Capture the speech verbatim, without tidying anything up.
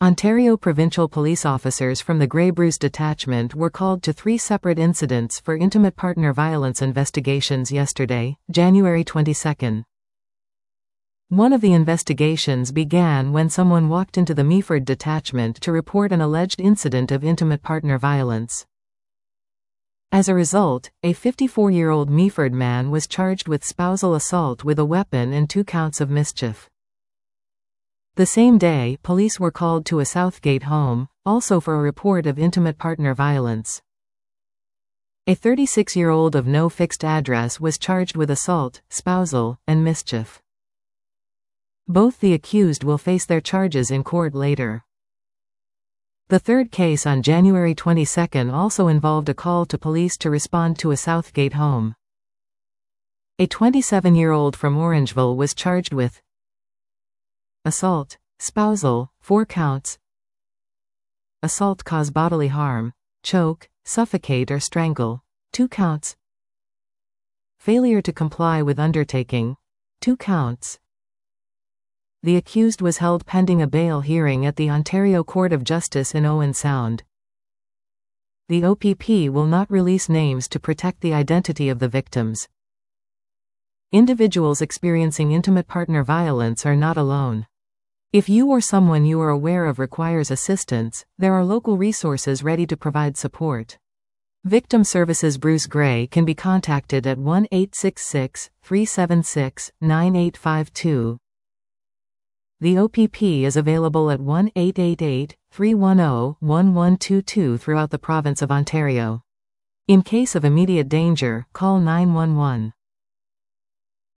Ontario provincial police officers from the Grey Bruce detachment were called to three separate incidents for intimate partner violence investigations yesterday, January twenty-second. One of the investigations began when someone walked into the Meaford detachment to report an alleged incident of intimate partner violence. As a result, a fifty-four-year-old Meaford man was charged with spousal assault with a weapon and two counts of mischief. The same day, police were called to a Southgate home, also for a report of intimate partner violence. A thirty-six-year-old of no fixed address was charged with assault, spousal, and mischief. Both the accused will face their charges in court later. The third case on January twenty-second also involved a call to police to respond to a Southgate home. A twenty-seven-year-old from Orangeville was charged with assault, spousal, four counts, assault cause bodily harm, choke, suffocate or strangle, two counts, failure to comply with undertaking, two counts. The accused was held pending a bail hearing at the Ontario Court of Justice in Owen Sound. The O P P will not release names to protect the identity of the victims. Individuals experiencing intimate partner violence are not alone. If you or someone you are aware of requires assistance, there are local resources ready to provide support. Victim Services Bruce Gray can be contacted at one eight six six, three seven six, nine eight five two. The O P P is available at one eight eight eight, three one zero, one one two two throughout the province of Ontario. In case of immediate danger, call nine one one.